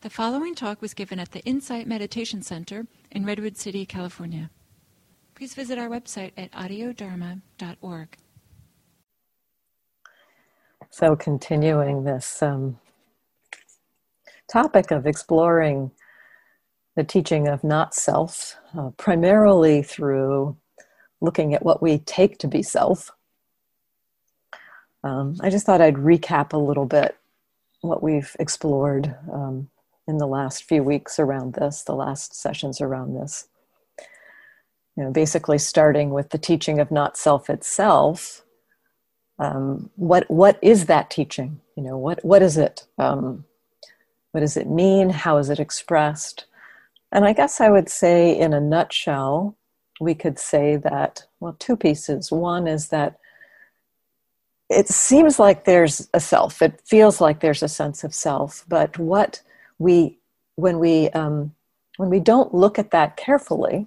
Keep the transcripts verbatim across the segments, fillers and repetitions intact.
The following talk was given at the Insight Meditation Center in Redwood City, California. Please visit our website at audio dharma dot org. So continuing this um, topic of exploring the teaching of not self, uh, primarily through looking at what we take to be self. Um, I just thought I'd recap a little bit what we've explored um, in the last few weeks around this, the last sessions around this. You know, basically starting with the teaching of not self itself. Um, what what is that teaching? You know, what what is it? Um, what does it mean? How is it expressed? And I guess I would say, in a nutshell, we could say that, well, two pieces. One is that it seems like there's a self. It feels like there's a sense of self. But what we, when we, um, when we don't look at that carefully,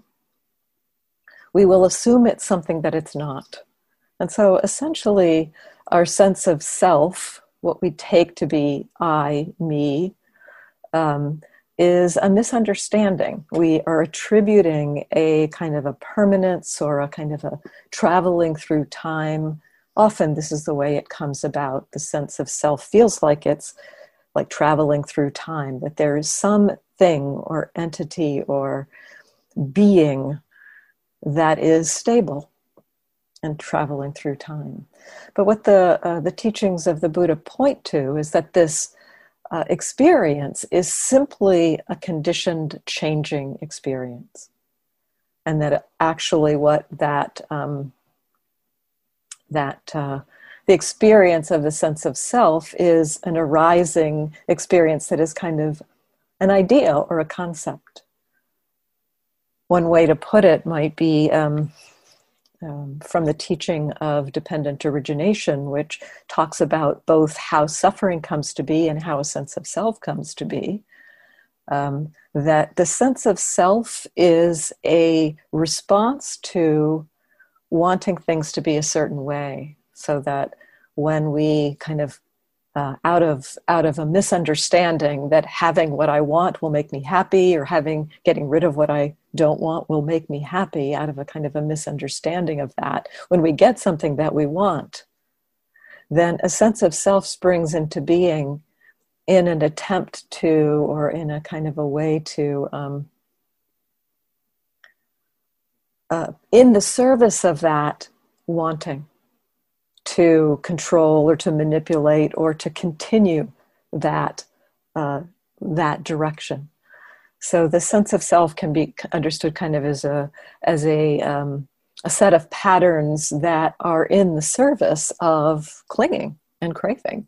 we will assume it's something that it's not. And so essentially, our sense of self, what we take to be I, me, um, is a misunderstanding. We are attributing a kind of a permanence or a kind of a traveling through time. Often this is the way it comes about. The sense of self feels like it's like traveling through time, that there is some thing or entity or being that is stable and traveling through time. But what the uh, the teachings of the Buddha point to is that this uh, experience is simply a conditioned changing experience. And that actually what that, um, that uh, the experience of the sense of self is an arising experience that is kind of an idea or a concept. One way to put it might be um, um, from the teaching of dependent origination, which talks about both how suffering comes to be and how a sense of self comes to be. Um, that the sense of self is a response to wanting things to be a certain way, so that when we kind of uh, out of out of a misunderstanding that having what I want will make me happy, or having getting rid of what I don't want will make me happy, out of a kind of a misunderstanding of that, when we get something that we want, then a sense of self springs into being in an attempt to, or in a kind of a way to, um, uh, in the service of that wanting, to control or to manipulate or to continue that uh, that direction. So the sense of self can be understood kind of as a as a um, a set of patterns that are in the service of clinging and craving.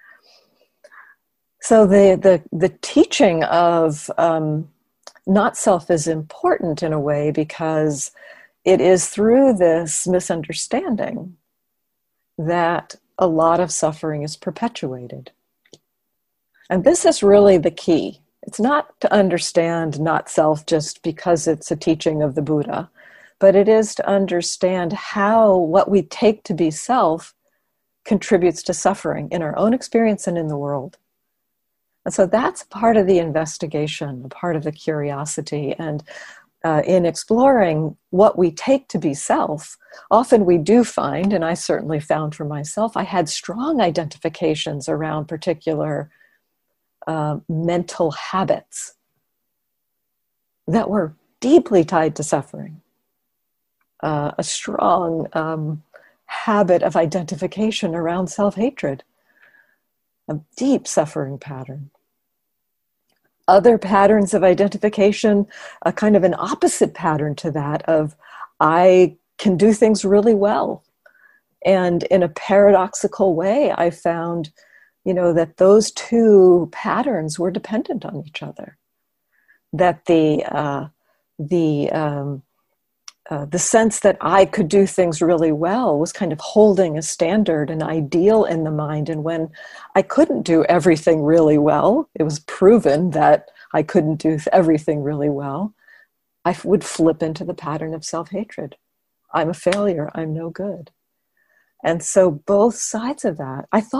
So the the the teaching of um, not self is important in a way, because it is through this misunderstanding that a lot of suffering is perpetuated. And this is really the key. It's not to understand not self just because it's a teaching of the Buddha, but it is to understand how what we take to be self contributes to suffering in our own experience and in the world. And so that's part of the investigation, part of the curiosity. And Uh, in exploring what we take to be self, often we do find, and I certainly found for myself, I had strong identifications around particular uh, mental habits that were deeply tied to suffering. Uh, a strong um, habit of identification around self-hatred, a deep suffering pattern. Other patterns of identification, a kind of an opposite pattern to that of, I can do things really well. And in a paradoxical way, I found, you know, that those two patterns were dependent on each other. That the uh, the um, uh, the sense that I could do things really well was kind of holding a standard, an ideal in the mind. And when I couldn't do everything really well, it was proven that I couldn't do everything really well, I would flip into the pattern of self-hatred. I'm a failure. I'm no good. And so both sides of that, I thought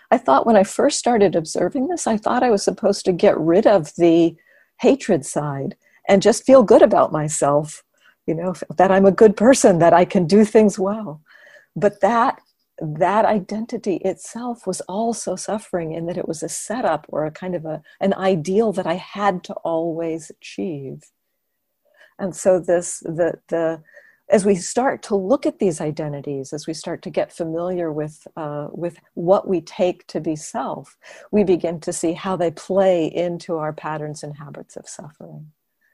I thought when I first started observing this, I thought I was supposed to get rid of the hatred side and just feel good about myself, you know, that I'm a good person, that I can do things well. But that that identity itself was also suffering, in that it was a setup or a kind of a, an ideal that I had to always achieve. And so this, the, the, as we start to look at these identities, as we start to get familiar with, uh, with what we take to be self, we begin to see how they play into our patterns and habits of suffering.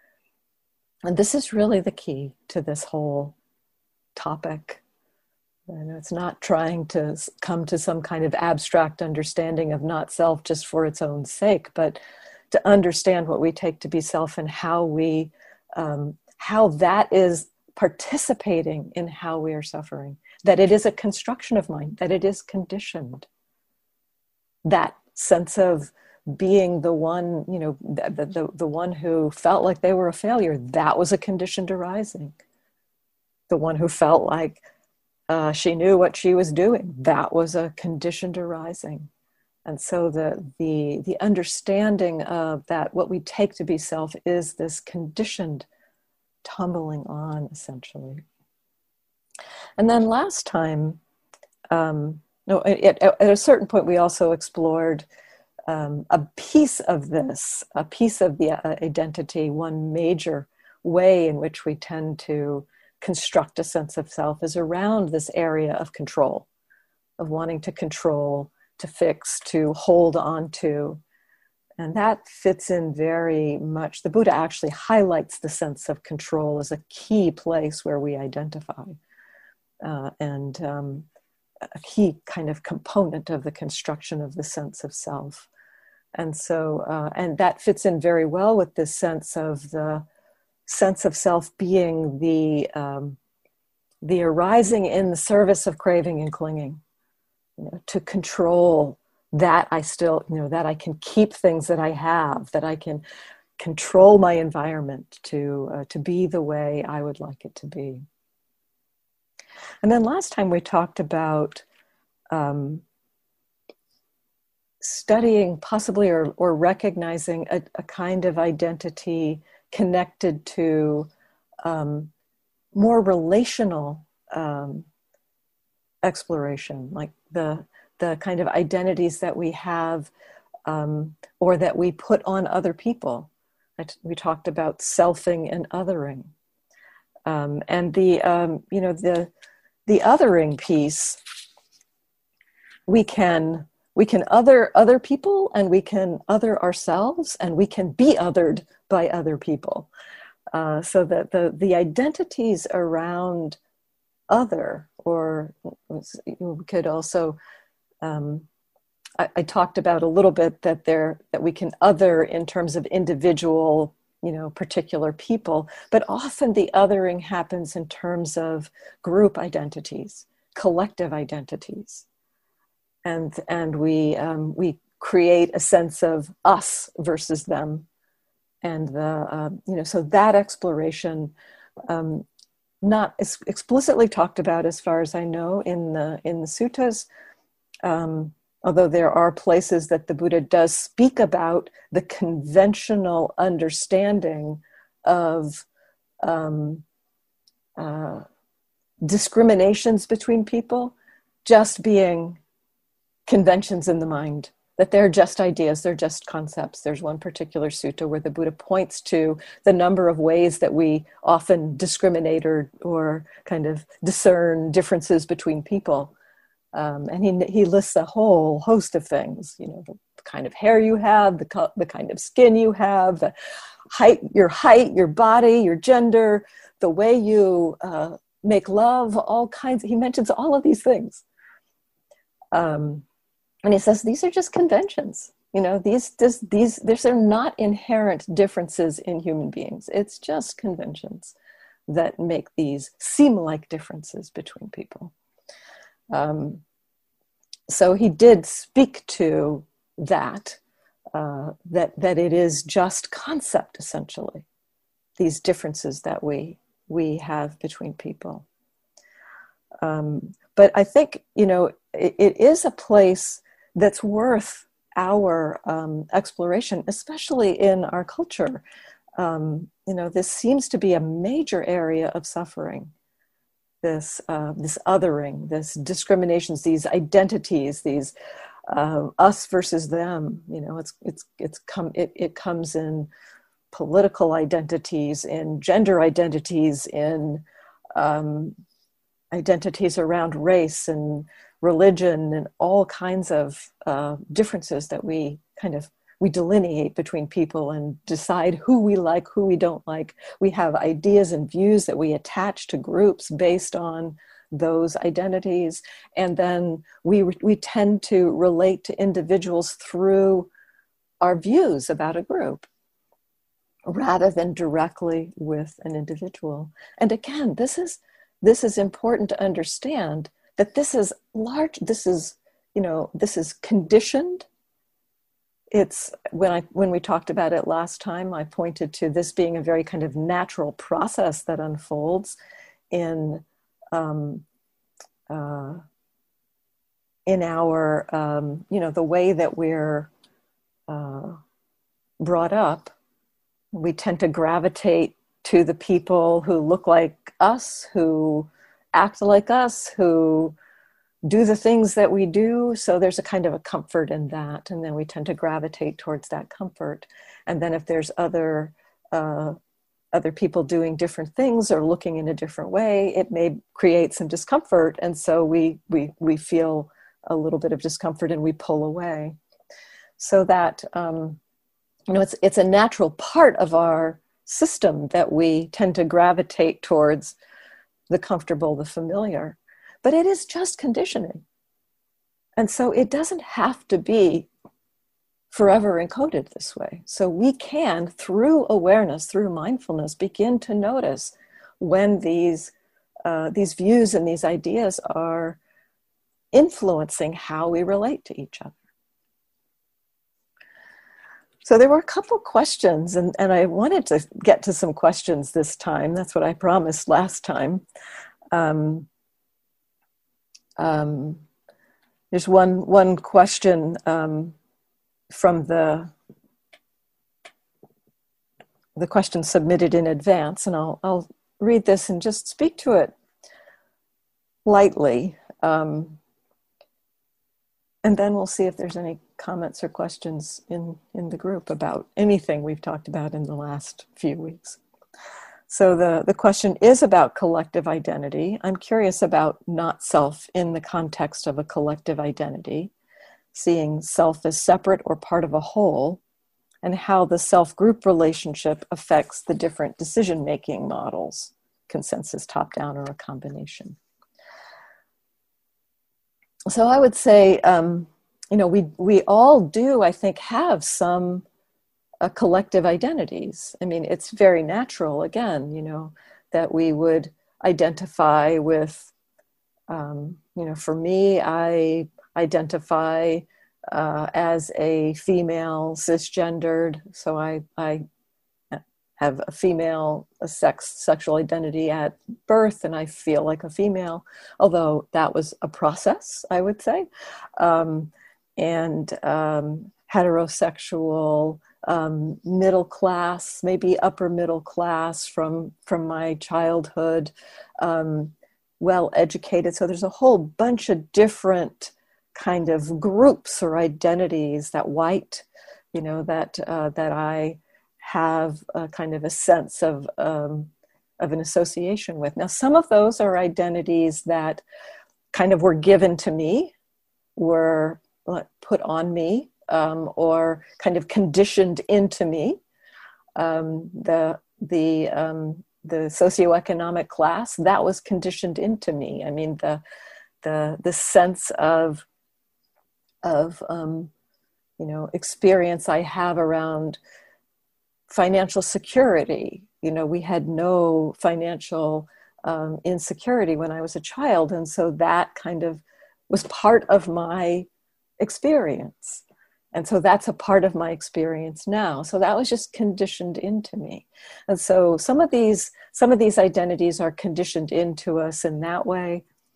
And this is really the key to this whole topic. And it's not trying to come to some kind of abstract understanding of not self just for its own sake, but to understand what we take to be self and how we, um, how that is participating in how we are suffering. That it is a construction of mind, that it is conditioned. That sense of being the one, you know, the, the, the one who felt like they were a failure, that was a conditioned arising. The one who felt like Uh, she knew what she was doing, that was a conditioned arising. And so the, the, the understanding of that, what we take to be self, is this conditioned tumbling on, essentially. And then last time, um, no, at, at a certain point, we also explored um, a piece of this, a piece of the uh, identity, one major way in which we tend to construct a sense of self is around this area of control, of wanting to control, to fix, to hold on to. And that fits in very much. The Buddha actually highlights the sense of control as a key place where we identify, uh, and um, a key kind of component of the construction of the sense of self. And so, uh, and that fits in very well with this sense of the sense of self being the um, the arising in the service of craving and clinging, you know, to control that I still, you know, that I can keep things that I have, that I can control my environment to uh, to be the way I would like it to be. And then last time we talked about um, studying possibly or, or recognizing a, a kind of identity connected to um, more relational um, exploration, like the the kind of identities that we have um, or that we put on other people. We talked about selfing and othering, um, and the um, you know the the othering piece. We can we can other other people, and we can other ourselves, and we can be othered by other people. Uh, so that the the identities around other, or we could also. Um, I, I talked about a little bit that there that we can other in terms of individual, you know, particular people, but often the othering happens in terms of group identities, collective identities, and and we um, we create a sense of us versus them, and the uh, you know so that exploration, um, not ex- explicitly talked about as far as I know in the in the suttas. Um, although there are places that the Buddha does speak about the conventional understanding of um, uh, discriminations between people just being conventions in the mind, that they're just ideas, they're just concepts. There's one particular sutta where the Buddha points to the number of ways that we often discriminate or, or kind of discern differences between people. Um, and he he lists a whole host of things, you know, the, the kind of hair you have, the co- the kind of skin you have, the height, your height, your body, your gender, the way you uh, make love, all kinds. He mentions all of these things, um, and he says these are just conventions. You know, these this, these these are not inherent differences in human beings. It's just conventions that make these seem like differences between people. Um, so he did speak to that, uh, that that it is just concept, essentially, these differences that we we have between people. Um, but I think, you know, it, it is a place that's worth our um, exploration, especially in our culture. Um, you know, this seems to be a major area of suffering. This uh, this othering, this discriminations, these identities, these uh, us versus them. You know, it's it's it's come it it comes in political identities, in gender identities, in um, identities around race and religion, and all kinds of uh, differences that we kind of we delineate between people and decide who we like, who we don't like. We have ideas and views that we attach to groups based on those identities, and then we we tend to relate to individuals through our views about a group, rather than directly with an individual. And again, this is this is important to understand, that this is large, this is, you know, this is conditioned. It's, when I when we talked about it last time, I pointed to this being a very kind of natural process that unfolds in um, uh, in our, um, you know, the way that we're uh, brought up. We tend to gravitate to the people who look like us, who act like us, who do the things that we do. So there's a kind of a comfort in that. And then we tend to gravitate towards that comfort. And then if there's other uh, other people doing different things or looking in a different way, it may create some discomfort. And so we we we feel a little bit of discomfort and we pull away. So that, um, you know, it's it's a natural part of our system that we tend to gravitate towards the comfortable, the familiar, but it is just conditioning. And so it doesn't have to be forever encoded this way. So we can, through awareness, through mindfulness, begin to notice when these uh, these views and these ideas are influencing how we relate to each other. So there were a couple questions, and, and I wanted to get to some questions this time. That's what I promised last time. Um, um, there's one one question um, from the the question submitted in advance, and I'll I'll read this and just speak to it lightly, um, and then we'll see if there's any comments or questions in, in the group about anything we've talked about in the last few weeks. So the, the question is about collective identity. I'm curious about not self in the context of a collective identity, seeing self as separate or part of a whole, and how the self-group relationship affects the different decision-making models, consensus, top-down, or a combination. So I would say, um, you know, we we all do, I think, have some uh, collective identities. I mean, it's very natural, again, you know, that we would identify with, um, you know, for me, I identify uh, as a female, cisgendered, so I, I have a female a sex sexual identity at birth, and I feel like a female, although that was a process, I would say. Um, and um, heterosexual, um, middle class, maybe upper middle class from, from my childhood, um, well-educated. So there's a whole bunch of different kind of groups or identities that white, you know, that uh, that I have a kind of a sense of um, of an association with. Now, some of those are identities that kind of were given to me, were put on me, um, or kind of conditioned into me. Um, the the um, the socioeconomic class, that was conditioned into me. I mean, the the the sense of of um, you know, experience I have around financial security. You know, we had no financial um, insecurity when I was a child, and so that kind of was part of my experience. And so that's a part of my experience now. So that was just conditioned into me. And so some of these, some of these identities are conditioned into us in that way.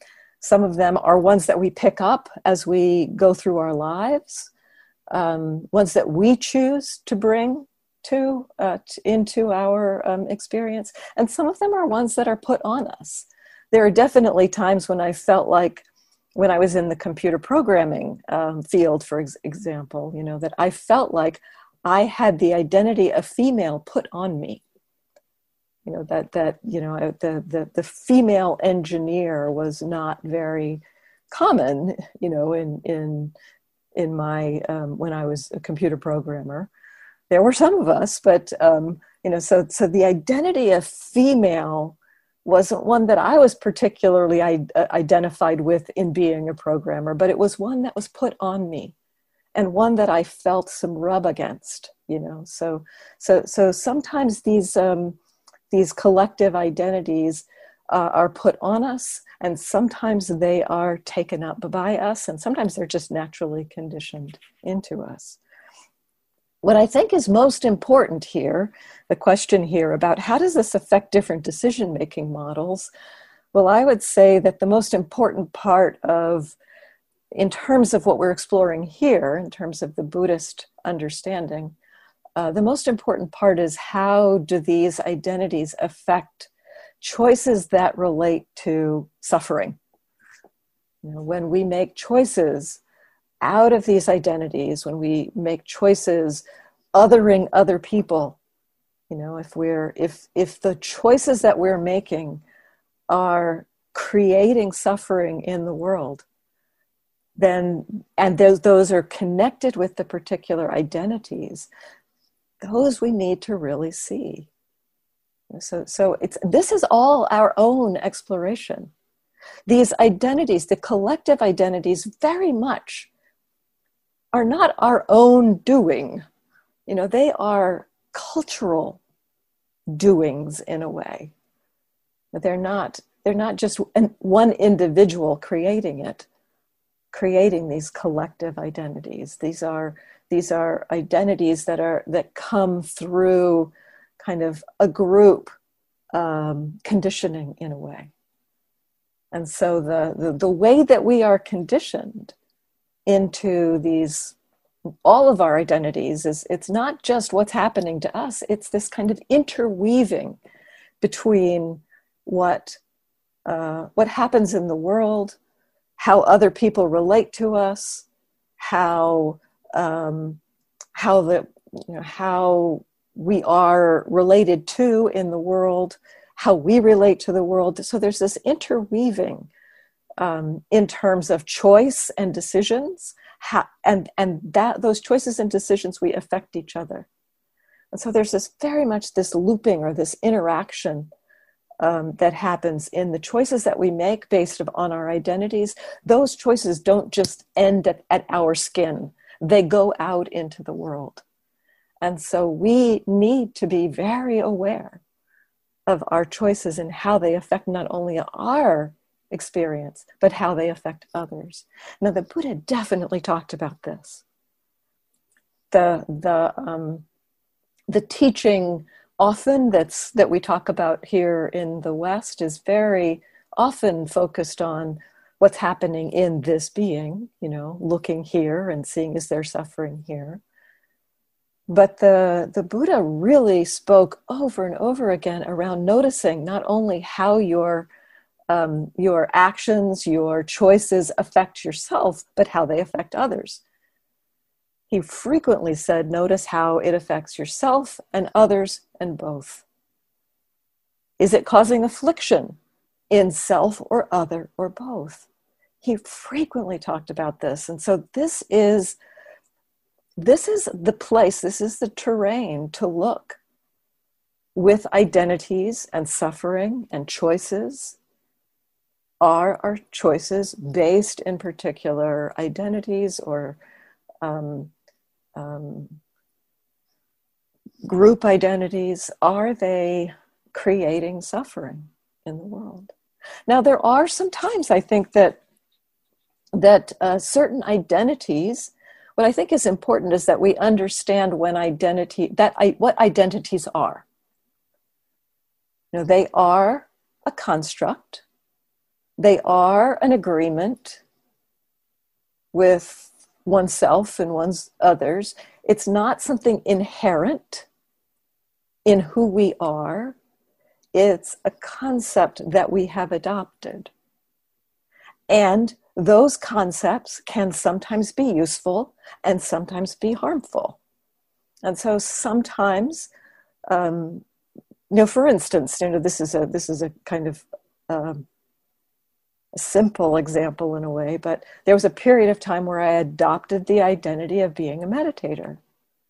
Some of them are ones that we pick up as we go through our lives, um, ones that we choose to bring to uh, t- into our um, experience. And some of them are ones that are put on us. There are definitely times when I felt like, when I was in the computer programming um, field, for ex- example, you know, that I felt like I had the identity of female put on me. You know, that, that you know, the, the, the female engineer was not very common, you know, in, in, in my, um, when I was a computer programmer. There were some of us, but, um, you know, so, so the identity of female wasn't one that I was particularly I- identified with in being a programmer, but it was one that was put on me, and one that I felt some rub against, you know. So, so, so sometimes these um, these collective identities uh, are put on us, and sometimes they are taken up by us, and sometimes they're just naturally conditioned into us. What I think is most important here, the question here about how does this affect different decision-making models? Well, I would say that the most important part of, in terms of what we're exploring here, in terms of the Buddhist understanding, uh, the most important part is how do these identities affect choices that relate to suffering? You know, when we make choices out of these identities, when we make choices othering other people, you know, if we're if if the choices that we're making are creating suffering in the world, then, and those those are connected with the particular identities, those we need to really see. So so it's this is all our own exploration. These identities, the collective identities, very much are not our own doing. You know, they are cultural doings in a way. They're not, they're not just one individual creating it, creating these collective identities. These are, these are identities that are, that come through kind of a group um, conditioning in a way. And so the, the, the way that we are conditioned into these, all of our identities, is it's not just what's happening to us, it's this kind of interweaving between what uh, what happens in the world, how other people relate to us, how um, how the you know how we are related to in the world, how we relate to the world. So there's this interweaving um, in terms of choice and decisions. How, and and that those choices and decisions, we affect each other. And so there's this very much this looping or this interaction um, that happens in the choices that we make based on our identities. Those choices don't just end at, at our skin. They go out into the world. And so we need to be very aware of our choices and how they affect not only our experience, but how they affect others. Now, the Buddha definitely talked about this. The the um, the teaching often that's that we talk about here in the West is very often focused on what's happening in this being. You know, looking here and seeing, is there suffering here? But the the Buddha really spoke over and over again around noticing not only how your Um, your actions, your choices affect yourself, but how they affect others. He frequently said, notice how it affects yourself and others and both. Is it causing affliction in self or other or both? He frequently talked about this. And so this is, this is the place, this is the terrain to look with identities and suffering and choices. Are our choices based in particular identities or um, um, group identities? Are they creating suffering in the world? Now, there are some times I think that that uh, certain identities, what I think is important is that we understand when identity, that I, what identities are. You know, they are a construct. They are an agreement with oneself and one's others. It's not something inherent in who we are. It's a concept that we have adopted. And those concepts can sometimes be useful and sometimes be harmful. And so sometimes, um, you know, for instance, you know, this is a this is a kind of um, a simple example in a way, but there was a period of time where I adopted the identity of being a meditator.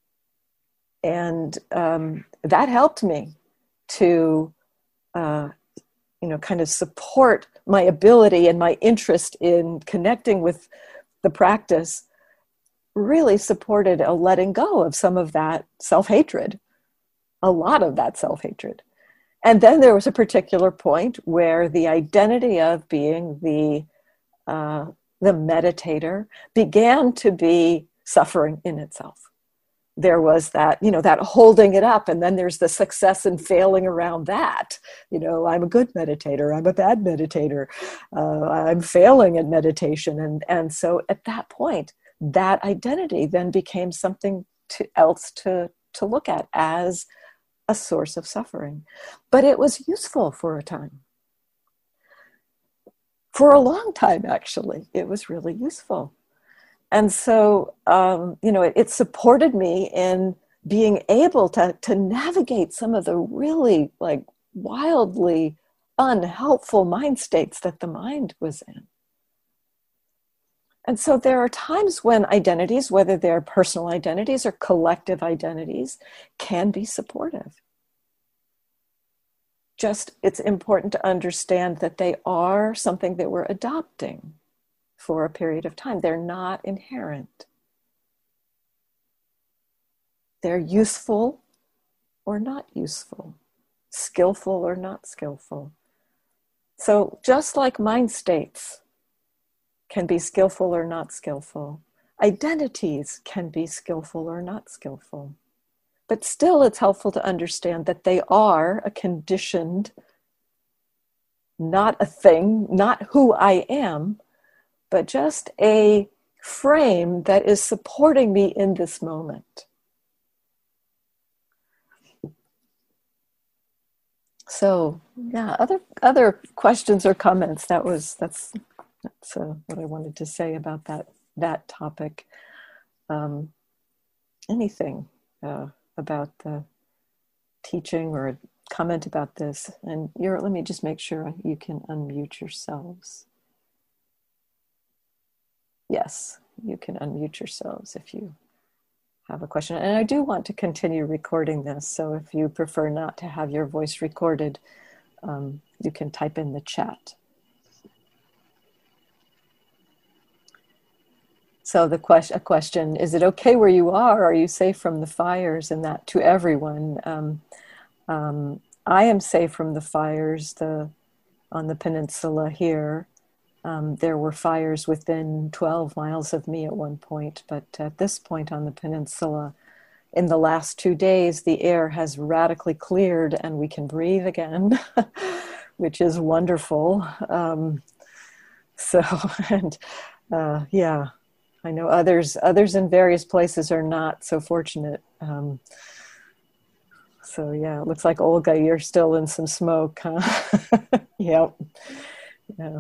And um, that helped me to, uh, you know, kind of support my ability and my interest in connecting with the practice, really supported a letting go of some of that self-hatred, a lot of that self-hatred. And then there was a particular point where the identity of being the uh, the meditator began to be suffering in itself. There was that, you know, that holding it up, and then there's the success and failing around that. You know, I'm a good meditator, I'm a bad meditator, uh, I'm failing at meditation. And, and so at that point, that identity then became something to, else to, to look at as a source of suffering. But it was useful for a time. For a long time, actually, it was really useful. And so, um, you know, it, it supported me in being able to, to navigate some of the really like wildly unhelpful mind states that the mind was in. And so there are times when identities, whether they're personal identities or collective identities, can be supportive. Just, it's important to understand that they are something that we're adopting for a period of time. They're not inherent. They're useful or not useful, skillful or not skillful. So just like mind states can be skillful or not skillful, identities can be skillful or not skillful. But still, it's helpful to understand that they are a conditioned, not a thing, not who I am, but just a frame that is supporting me in this moment. So, yeah, other other questions or comments? That was that's that's uh, what I wanted to say about that that topic. Um, anything uh, about the teaching or a comment about this? And you're, let me just make sure you can unmute yourselves. Yes, you can unmute yourselves if you have a question. And I do want to continue recording this, so if you prefer not to have your voice recorded, um, you can type in the chat. So the question, a question, is it okay where you are? Are you safe from the fires? And that to everyone. Um, um, I am safe from the fires the, on the peninsula here. Um, there were fires within twelve miles of me at one point, but at this point on the peninsula, in the last two days, the air has radically cleared and we can breathe again, which is wonderful. Um, so, and uh, yeah, I know others, others in various places are not so fortunate. Um, so yeah, it looks like Olga, you're still in some smoke, huh? Yep. Yeah.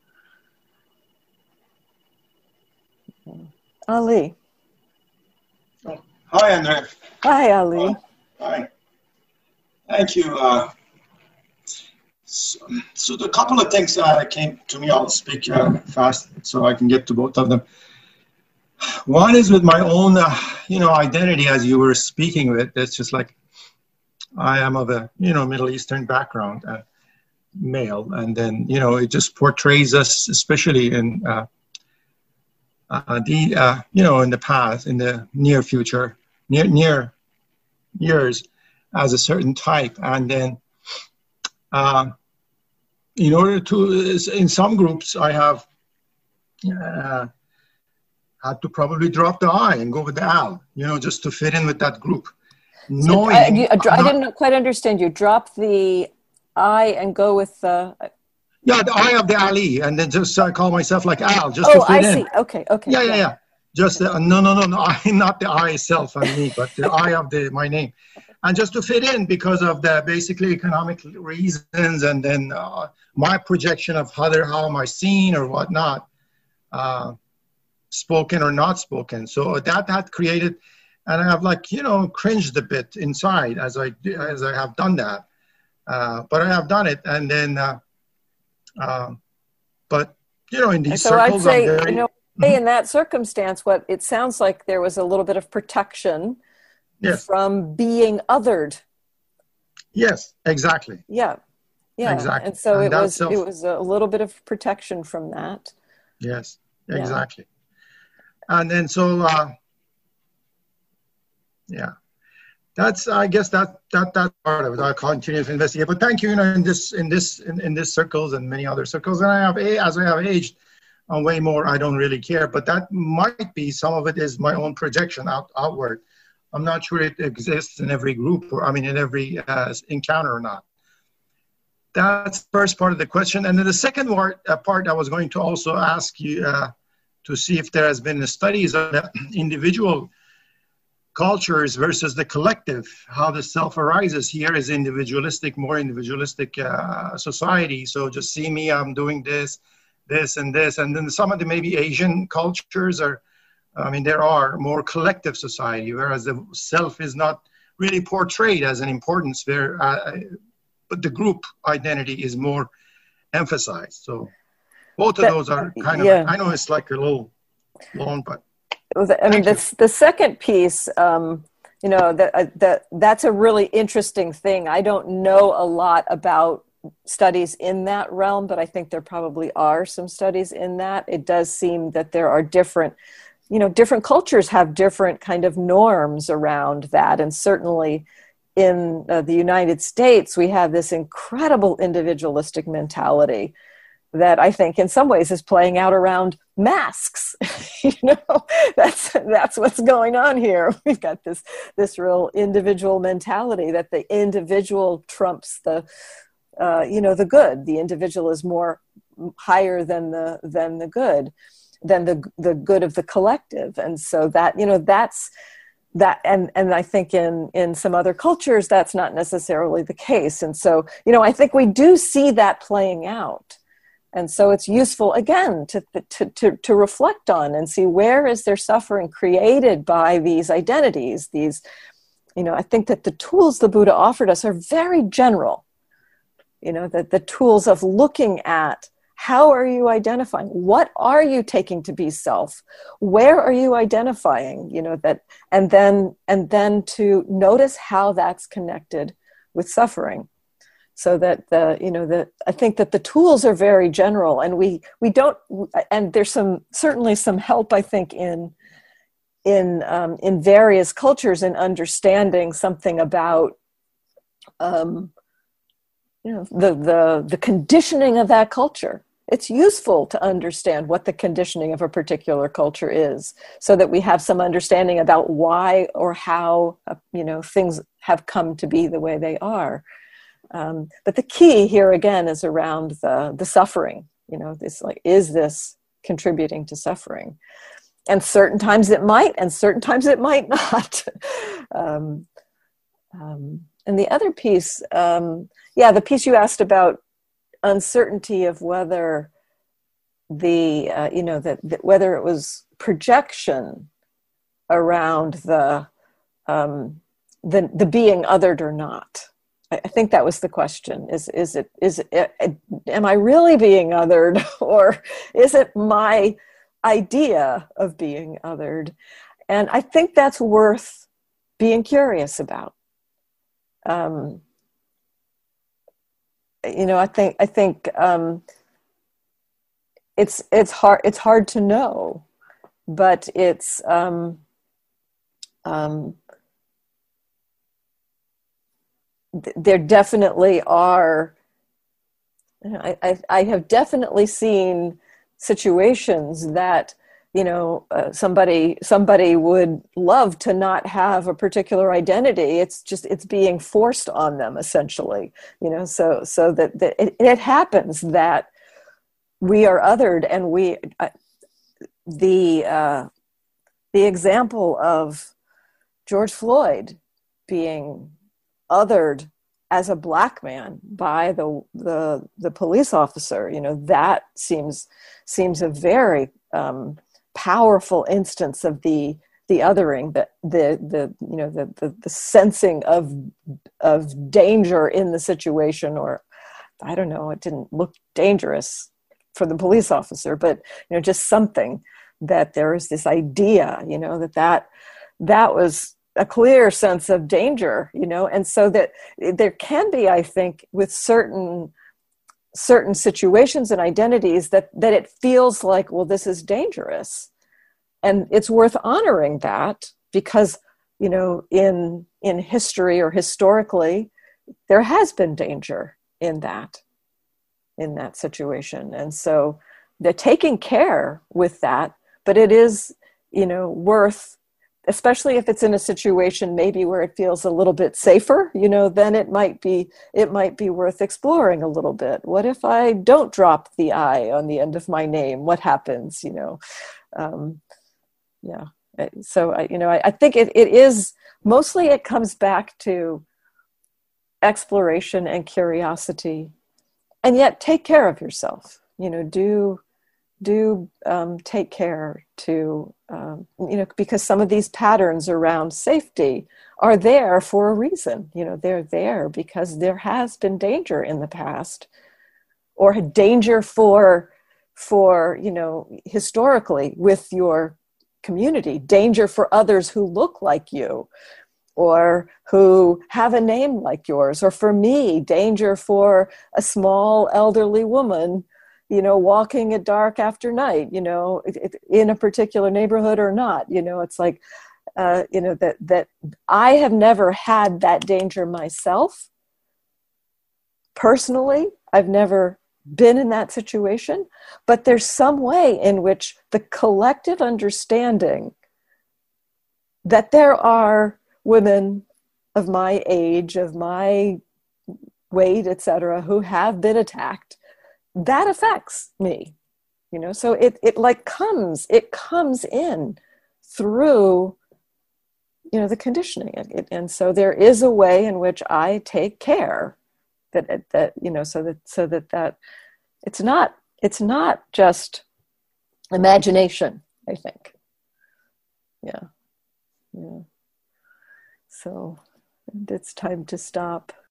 Ali. Oh, hi, Andre. Hi, Ali. Oh, hi. Thank you. Uh, so, so the couple of things that came to me, I'll speak uh, fast so I can get to both of them. One is with my own, uh, you know, identity, as you were speaking with. It's just like I am of a, you know, Middle Eastern background, uh, male, and then, you know, it just portrays us, especially in uh, Uh, the uh, you know in the past, in the near future, near near years, as a certain type, and then uh, in order to, in some groups, I have uh, had to probably drop the I and go with the Al, you know, just to fit in with that group. Knowing, I, you, I didn't quite understand. You drop the I and go with the. Yeah, the I of the Ali, and then just uh, call myself like Al, just Oh, to fit I in. see. Okay, okay. Yeah, yeah, yeah. Just uh, no, no, no, no. I not the I itself and me, but the I of the my name, and just to fit in because of the basically economic reasons, and then uh, my projection of how how am I seen or whatnot, uh, spoken or not spoken. So that had created, and I have like you know cringed a bit inside as I as I have done that, uh, but I have done it, and then, uh, uh, but you know in And these so I'd circles, I'm say, very. you know, in that circumstance, what it sounds like there was a little bit of protection Yes. from being othered. Yes, exactly. Yeah, yeah. Exactly. And so And it was self- it was a little bit of protection from that. Yes, Yeah. exactly. And then so, uh, yeah, that's I guess that that that part of it. I'll continue to investigate. But thank you, you know, in this in this in, in this circles and many other circles. And I have as I have aged, on way more. I don't really care. But that might be some of it is my own projection out outward. I'm not sure it exists in every group or I mean in every uh, encounter or not. That's the first part of the question. And then the second part, uh, part I was going to also ask you uh, to see if there has been studies on individual cultures versus the collective, how the self arises. Here is individualistic, more individualistic uh, society. So just see me, I'm doing this, this and this. And then some of the maybe Asian cultures are, I mean, there are more collective society, whereas the self is not really portrayed as an importance there. Uh, but the group identity is more emphasized. So both of That, those are kind yeah. of, I know it's like a little long, but. I mean, the, the second piece, um, you know, that, that that's a really interesting thing. I don't know a lot about studies in that realm, but I think there probably are some studies in that. It does seem that there are different, you know, different cultures have different kind of norms around that. And certainly in uh, the United States, we have this incredible individualistic mentality that I think in some ways is playing out around masks. You know, that's that's what's going on here. We've got this this real individual mentality that the individual trumps the uh, you know the good. The individual is more higher than the than the good, than the the good of the collective. And so that you know that's that and and I think in in some other cultures that's not necessarily the case. And so you know I think we do see that playing out. And so it's useful, again, to, to, to, to reflect on and see where is there suffering created by these identities. These, you know, I think that the tools the Buddha offered us are very general. You know, that the tools of looking at how are you identifying? What are you taking to be self? Where are you identifying? You know, that, and then, and then to notice how that's connected with suffering. So that the, you know, the, I think that the tools are very general, and we, we don't, and there's some, certainly some help, I think, in, in, um, in various cultures in understanding something about, um, you know, the, the, the conditioning of that culture. It's useful to understand what the conditioning of a particular culture is, so that we have some understanding about why or how, uh, you know, things have come to be the way they are. Um, but the key here again is around the the suffering. You know, this like, is this contributing to suffering? And certain times it might, and certain times it might not. um, um, and the other piece, um, yeah, the piece you asked about uncertainty of whether the uh, you know that, that whether it was projection around the um, the the being othered or not. I think that was the question. Is is it is it, am I really being othered, or is it my idea of being othered? And I think that's worth being curious about. Um, you know, I think I think um, it's it's hard it's hard to know, but it's. Um, um, There definitely are, I, I, I have definitely seen situations that you know, uh, somebody somebody would love to not have a particular identity. It's just it's being forced on them essentially, you know. So so that, that it, it happens that we are othered, and we uh, the uh, the example of George Floyd being othered as a black man by the the the police officer, you know, that seems seems a very um, powerful instance of the the othering, the the the you know the, the the sensing of of danger in the situation, or I don't know, it didn't look dangerous for the police officer, but you know, just something that there is this idea, you know, that that that was a clear sense of danger, you know, and so that there can be, I think, with certain certain situations and identities that that it feels like, well, this is dangerous, and it's worth honoring that because, you know, in in history or historically, there has been danger in that in that situation, and so they're taking care with that, but it is, you know, worth, especially if it's in a situation maybe where it feels a little bit safer, you know, then it might be it might be worth exploring a little bit. What if I don't drop the I on the end of my name? What happens, you know? Um, yeah. So, I, you know, I, I think it, it is, mostly it comes back to exploration and curiosity, and yet take care of yourself, you know, do do um, take care to, um, you know, because some of these patterns around safety are there for a reason. You know, they're there because there has been danger in the past, or danger for, for, you know, historically with your community, danger for others who look like you, or who have a name like yours, or for me, danger for a small elderly woman, you know, walking at dark after night, you know, in a particular neighborhood or not, you know, it's like, uh, you know, that, that I have never had that danger myself. Personally, I've never been in that situation, but there's some way in which the collective understanding that there are women of my age, of my weight, et cetera, who have been attacked, that affects me, you know, so it, it like comes, it comes in through, you know, the conditioning. It, and so there is a way in which I take care that, that, you know, so that, so that, that it's not, it's not just imagination, I think. Yeah. Yeah. So it's time to stop.